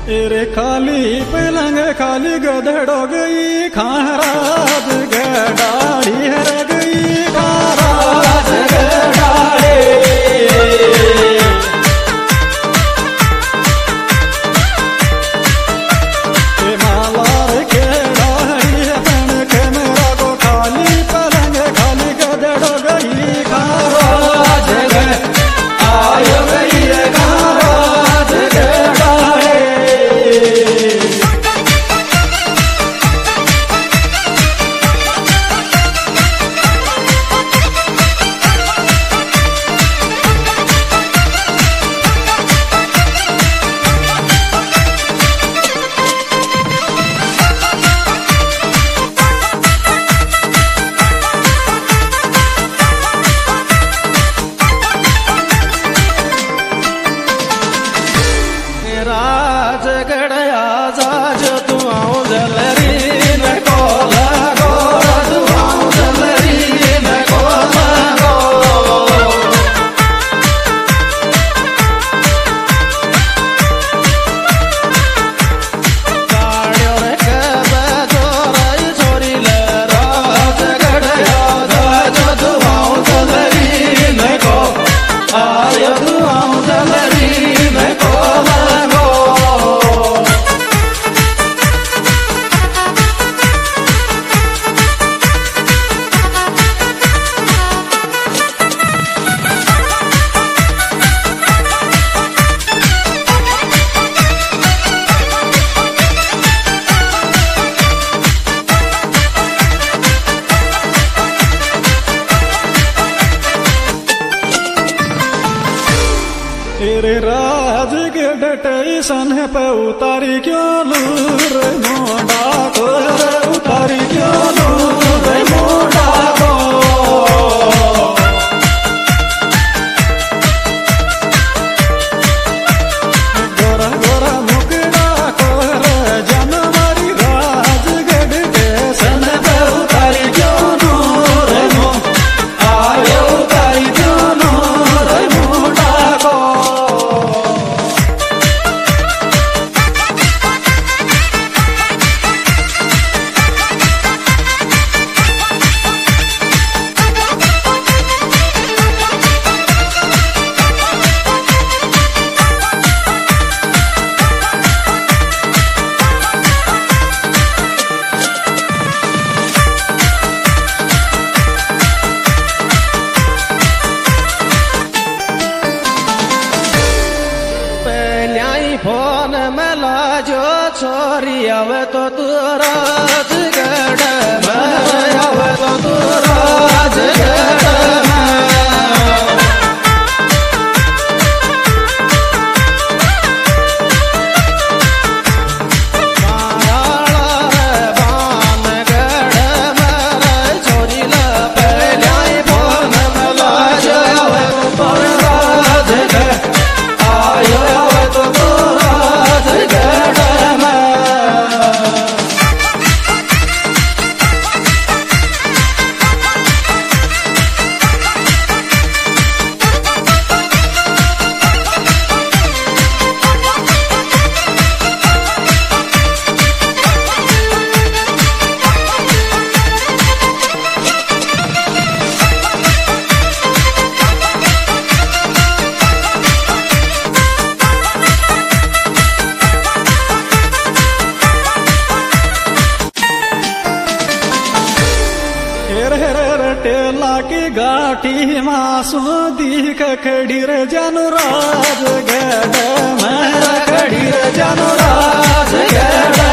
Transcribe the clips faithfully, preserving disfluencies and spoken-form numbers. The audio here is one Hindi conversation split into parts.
एरे खाली पलंग खाली गधड़ो गई खाराज गडाड़ी हर गई खाराज गडाड़े मालार के डाड़ी अपन के मेरा को खाली पलंग खाली गधड़ो गई खाराज आयो गई खाराज गडाड़े तेरे राज के डटे सन पे उतारी क्यों लूर मोड़ा को उतारी क्यों लूर मोड़ा को गोरा गोरा मुकड़ा को जनवरी राज गढ़ के सन पे उतारी क्यों लूर मो आयो उतारी क्यों लूर मोड़ा को फोन मला जो छोरी आवे तो तू राज गढ़ में आवे तो तू राज गढ़ में टेला की गाठी मासू दी खड़ी रे जानुराज गढ़ में खड़ी रे जानुराज गढ़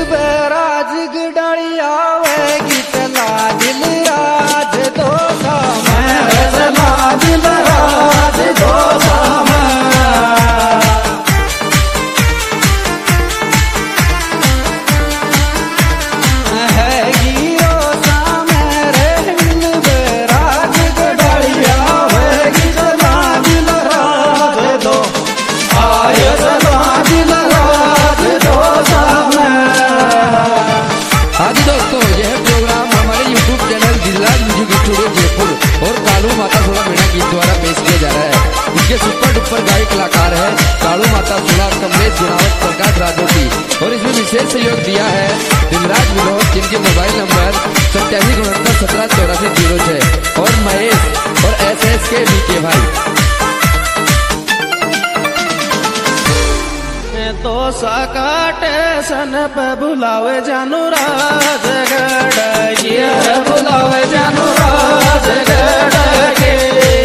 बराज गडाली आवे गीत ला दिल राज दो सामर ला दिल राज दो सुपर डुपर गायक कलाकार है कालू माता सुला कमलेश गुणावत प्रकाश राजोटी और इसमें विशेष सहयोग दिया है दिलराज विनोद जिनके मोबाइल नंबर सत्यासी उनहत्तर सत्रह चौरासी जीरो छह और महेश और एस एस के बी के भाई तो सकाटे सन पे बुलावे जानू राजगढ़ ये बुलावे जानू राजगढ़ के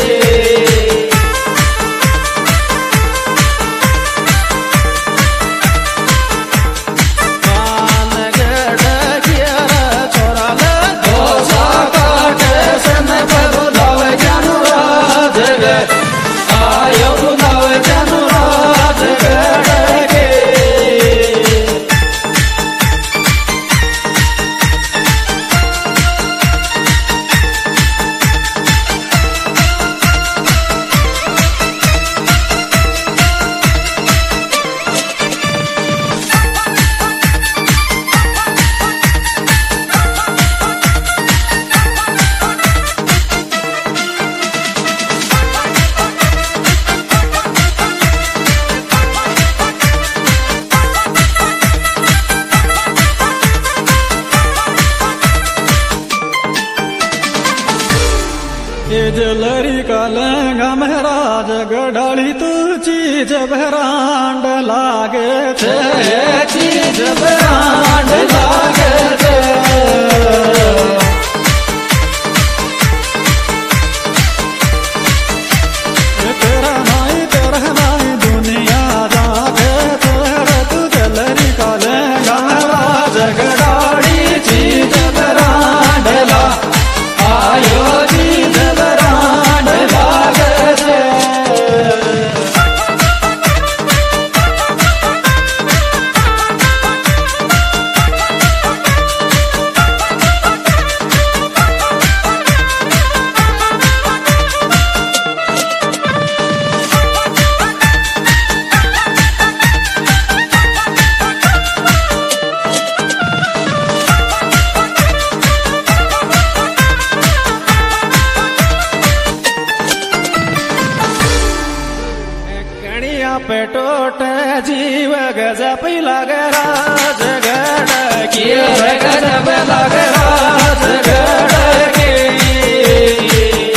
जलरी का लहंगा महराज गढ़ाली तू चीज बहरांड लागे थे चीज बहरांड लागे थे तेरा नाई तेरा नाई दुनिया जागे तेरा तू जलरी का लहंगा महराज गढ़ाली चीज बहरांड ला आयो चीज पेटोट जीव गजब लग राजगढ़ की गजब लग